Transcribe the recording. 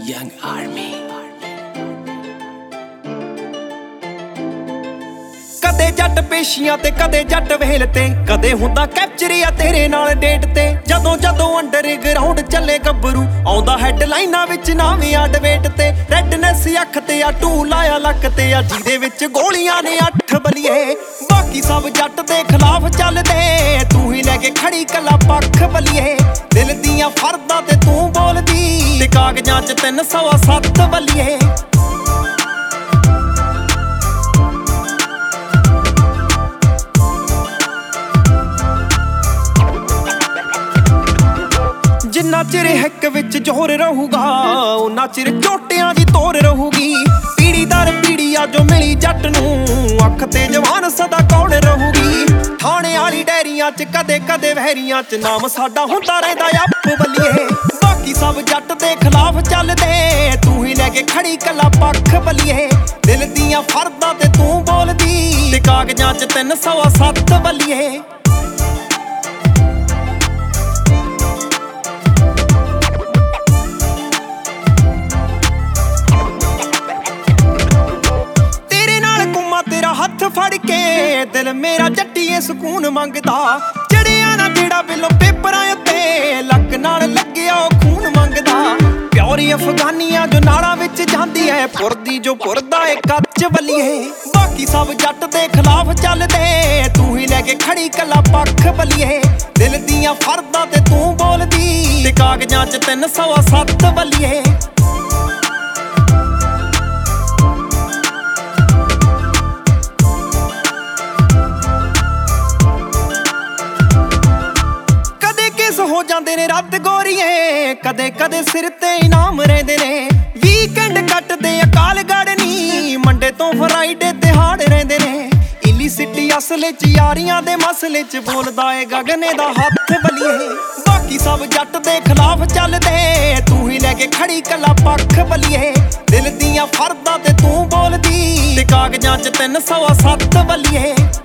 Young Army। ਕਦੇ ਜੱਟ ਪੇਸ਼ੀਆਂ ਤੇ ਕਦੇ ਜੱਟ ਵੇਲ ਤੇ ਕਦੇ ਹੁੰਦਾ ਕੈਪਚਰਿਆ ਤੇਰੇ ਨਾਲ ਡੇਟ ਤੇ ਜਦੋਂ ਅੰਡਰਗਰਾਉਂਡ ਚੱਲੇ ਗੱਭਰੂ ਆਉਂਦਾ ਹੈਡਲਾਈਨਾਂ ਵਿੱਚ ਨਾਵੀਆਂ ਡਿਬੇਟ ਤੇ ਰੈਡਨੈਸ ਅੱਖ ਤੇ ਆ ਟੂ ਲਾਇਆ ਲੱਕ ਤੇ ਆ ਜਿਹਦੇ ਵਿੱਚ ਗੋਲੀਆਂ ਨੇ 8 ਬਲੀਏ ਬਾਕੀ ਸਭ ਜੱਟ ਦੇ ਖਿਲਾਫ ਚੱਲਦੇ ਤੂੰ ਹੀ ਲੈ ਕੇ ਖੜੀ ਕੱਲਾ ਪੱਖ ਬਲੀਏ ਦਿਲ ਦੀਆਂ ਫਰਦਾਂ ਤੇ ਤੂੰ ਬੋਲਦੀ ਤੇ ਕਾਗਜ਼ਾਂ 'ਚ 307 ਬਲੀਏ ਜਿੰਨਾ ਚਿਰ ਹਿੱਕ ਵਿੱਚ ਜ਼ੋਰ ਰਹੂਗਾ ਉਨਾ ਚਿਰ ਝੋਟਿਆਂ ਦੀ ਤੋਰ ਰਹੂਗੀ ਪੀੜੀ ਦਰ ਪੀੜੀ ਆ ਜੋ ਮਿਲੀ ਜੱਟ ਨੂੰ ਅੱਖ ਤੇ ਜਵਾਨ ਸਦਾ ਕੌਣ ਰਹੂਗੀ ਥਾਣੇ ਵਾਲੀ ਡੈਰੀਆਂ 'ਚ ਕਦੇ ਕਦੇ ਵਹਿਰੀਆਂ 'ਚ ਨਾਮ ਸਾਡਾ ਹੁੰਦਾ ਰਹਿੰਦਾ ਅੱਪ ਬਲੀਏ ਬਾਕੀ ਸਭ ਜੱਟ ਦੇ ਖਿਲਾਫ ਚੱਲਦੇ ਤੂੰ ਹੀ ਲੈ ਕੇ ਖੜੀ ਕੱਲਾ ਪੱਖ ਬਲੀਏ ਦਿਲ ਦੀਆਂ ਫਰਦਾਂ ਤੇ ਤੂੰ ਬੋਲਦੀ ਤੇ ਕਾਗਜ਼ਾਂ 'ਚ 307 ਬਲੀਏ ਹੱਥ ਫੜ ਕੇ ਦਿਲ ਮੇਰਾ ਜੱਟੀਏ ਸਕੂਨ ਮੰਗਦਾ ਚੜਿਆ ਨਾ ਜਿਹੜਾ ਬਿੱਲੋ ਪੇਪਰਾਂ ਉੱਤੇ ਲੱਕ ਨਾਲ ਲੱਗਿਆ ਉਹ ਖੂਨ ਮੰਗਦਾ ਪਿਓਰੀ ਅਫਗਾਨੀਆਂ ਜੋ ਨਾਲਾਂ ਵਿੱਚ ਜਾਂਦੀ ਐ ਪੁਰਦੀ ਜੋ ਪੁਰਦਾ ਏ ਕੱਚ ਬਲੀਏ ਬਾਕੀ ਸਭ ਜੱਟ ਦੇ ਖਿਲਾਫ ਚੱਲਦੇ ਤੂੰ ਹੀ ਲੈ ਕੇ ਖੜੀ ਕੱਲਾ ਪੱਖ ਬਲੀਏ ਦਿਲ ਦੀਆਂ ਫਰਦਾਂ ਤੇ ਤੂੰ ਬੋਲਦੀ ਤੇ ਕਾਗਜ਼ਾਂ 'ਚ 307 ਬਲੀਏ ਹੋ ਜਾਂਦੇ ਨੇ ਰੱਦ ਗੋਰੀਏ ਕਦੇ ਕਦੇ ਸਿਰ ਤੇ ਇਨਾਮ ਰਹਿੰਦੇ ਨੇ ਵੀਕਐਂਡ ਕੱਟਦੇ ਅਕਾਲਗੜ੍ਹ ਨੀ ਮੰਡੇ ਤੋਂ ਫਰਾਈਡੇ ਤਿਹਾੜ ਰਹਿੰਦੇ ਨੇ ਇਲੀਸਿਟੀ ਅਸਲੇ 'ਚ ਯਾਰੀਆਂ ਦੇ ਮਸਲੇ 'ਚ ਬੋਲਦਾ ਏ ਗਗਨੇ ਦਾ ਹੱਥ ਬਲੀਏ ਬਾਕੀ ਸਭ ਜੱਟ ਦੇ ਖਿਲਾਫ ਚੱਲਦੇ ਤੂੰ ਹੀ ਲੈ ਕੇ ਖੜੀ ਕੱਲਾ ਪੱਖ ਬਲੀਏ ਦਿਲ ਦੀਆਂ ਫਰਦਾਂ ਤੇ ਤੂੰ ਬੋਲਦੀ ਤੇ ਕਾਗਜ਼ਾਂ 'ਚ 307 ਬਲੀਏ